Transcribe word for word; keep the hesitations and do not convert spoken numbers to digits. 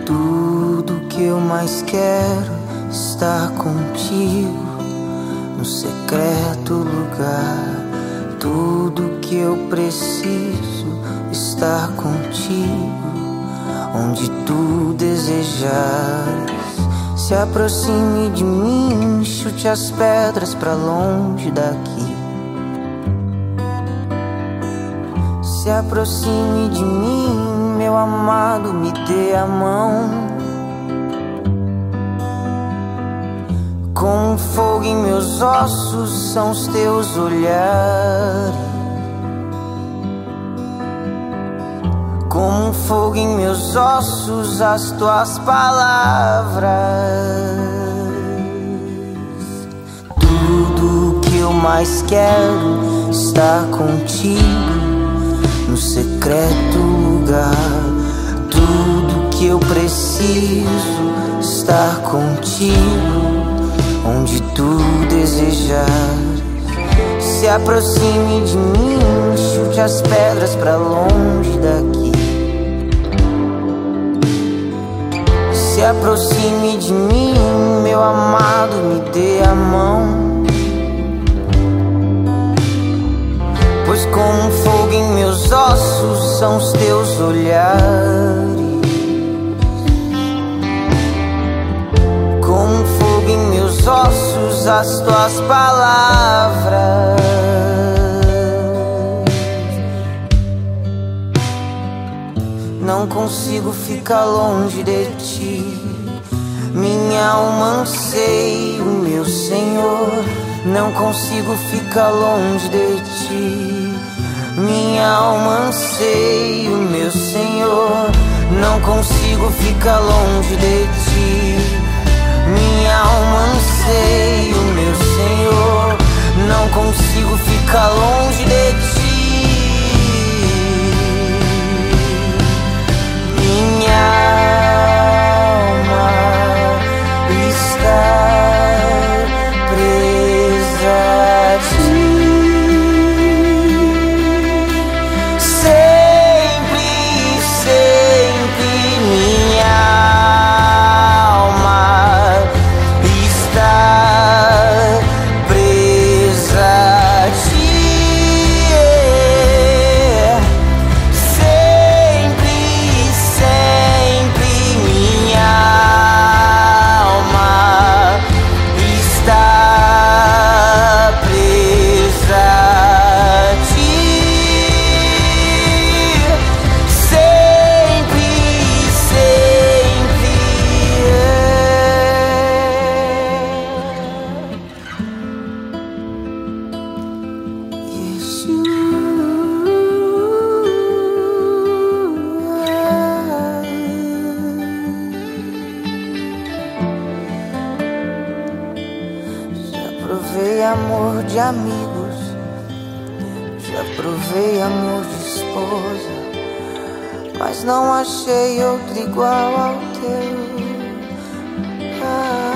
Tudo que eu mais quero estar contigo, no secreto lugar. Tudo que eu preciso estar contigo, onde tu desejares. Se aproxime de mim, chute as pedras pra longe daqui. Se aproxime de mim, meu amado, me dê a mão. Com fogo em meus ossos são os teus olhares. Como um fogo em meus ossos as tuas palavras. Tudo que eu mais quero estar contigo, no secreto lugar. Tudo que eu preciso estar contigo, onde tu desejares. Se aproxime de mim, chute as pedras pra longe daqui. Se aproxime de mim, meu amado, me dê a mão. Pois como um fogo em meus ossos são os teus olhares. Como um fogo em meus ossos as tuas palavras. Não consigo ficar longe de ti. Minha alma anseia o meu Senhor. Não consigo ficar longe de ti. Minha alma anseia o meu Senhor. Não consigo ficar longe de ti. Minha alma anseia o meu Senhor. Não consigo ficar longe de ti. Minha alma está presa a ti. Sempre, sempre minha alma está presa a ti. Sempre, sempre minha alma está presa a ti. Sempre, sempre Já provei amor de amigos, já provei amor de esposa, mas não achei outro igual ao teu. Ah.